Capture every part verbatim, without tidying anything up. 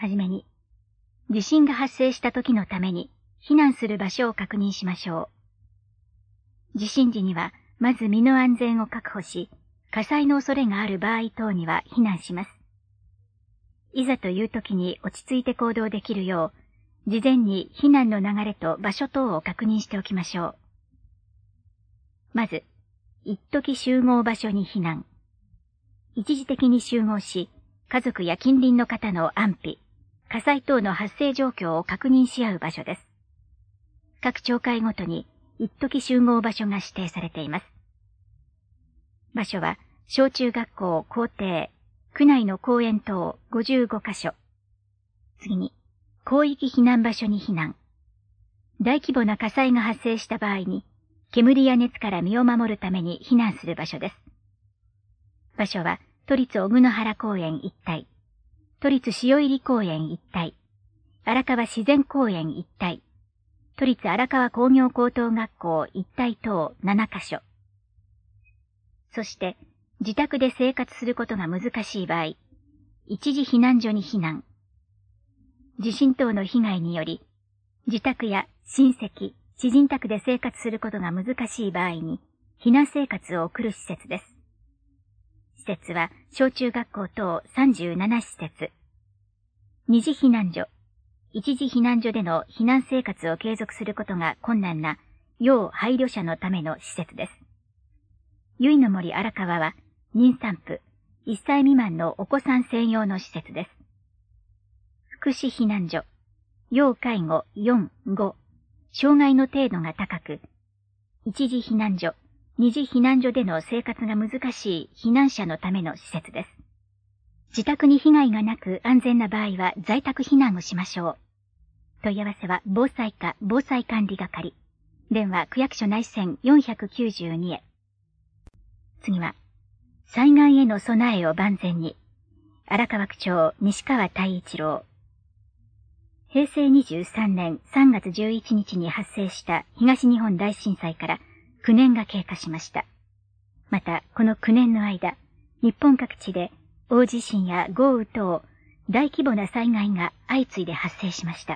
はじめに、地震が発生した時のために避難する場所を確認しましょう。地震時には、まず身の安全を確保し、火災の恐れがある場合等には避難します。いざという時に落ち着いて行動できるよう、事前に避難の流れと場所等を確認しておきましょう。まず、一時集合場所に避難。一時的に集合し、家族や近隣の方の安否、火災等の発生状況を確認し合う場所です。各町会ごとに一時集合場所が指定されています。場所は、小中学校、校庭、区内の公園等ごじゅうごカ所。次に、広域避難場所に避難。大規模な火災が発生した場合に、煙や熱から身を守るために避難する場所です。場所は、都立小野原公園一帯、都立塩入公園一帯、荒川自然公園一帯、都立荒川工業高等学校一帯等ななカ所。そして、自宅で生活することが難しい場合、一時避難所に避難。地震等の被害により、自宅や親戚、知人宅で生活することが難しい場合に、避難生活を送る施設です。施設は小中学校等さんじゅうなな施設。二次避難所、一時避難所での避難生活を継続することが困難な要配慮者のための施設です。由比の森荒川は妊産婦、いっさい未満のお子さん専用の施設です。福祉避難所、要介護よん、ご、障害の程度が高く、一時避難所、二次避難所での生活が難しい避難者のための施設です。自宅に被害がなく安全な場合は在宅避難をしましょう。問い合わせは防災課防災管理係。電話区役所内線よんひゃくきゅうじゅうにへ。次は、災害への備えを万全に。荒川区長西川太一郎。平成にじゅうさんねんさんがつじゅういちにちに発生した東日本大震災からきゅうねんが経過しました。また、このきゅうねんの間、日本各地で大地震や豪雨等、大規模な災害が相次いで発生しました。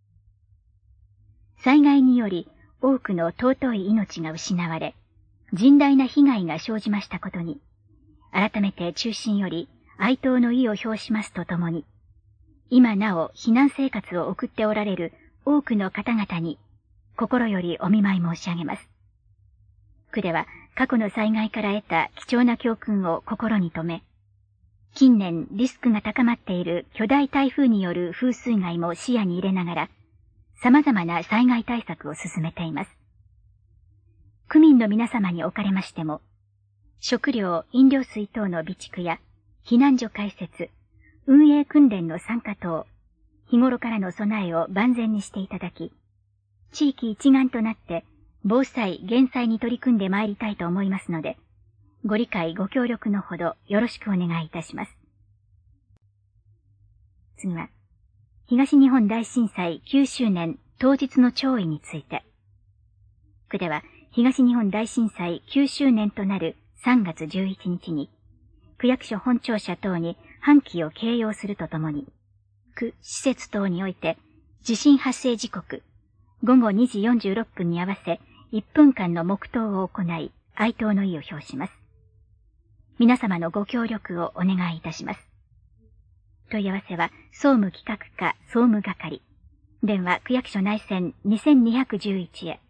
災害により多くの尊い命が失われ、甚大な被害が生じましたことに、改めて衷心より哀悼の意を表しますとともに、今なお避難生活を送っておられる多くの方々に、心よりお見舞い申し上げます。区では過去の災害から得た貴重な教訓を心に留め、近年リスクが高まっている巨大台風による風水害も視野に入れながら、様々な災害対策を進めています。区民の皆様におかれましても、食料、飲料水等の備蓄や避難所開設、運営訓練の参加等、日頃からの備えを万全にしていただき、地域一丸となって防災・減災に取り組んでまいりたいと思いますので、ご理解ご協力のほどよろしくお願いいたします。次は、東日本大震災きゅうしゅうねん当日の弔意について。区では、東日本大震災きゅうしゅうねんとなるさんがつじゅういちにちに、区役所本庁舎等に半旗を掲揚するとともに、区施設等において地震発生時刻、ごごにじよんじゅうろっぷんに合わせいっぷんかんの黙祷を行い、哀悼の意を表します。皆様のご協力をお願いいたします。問い合わせは、総務企画課総務係。電話区役所内線にせんにひゃくじゅういちへ。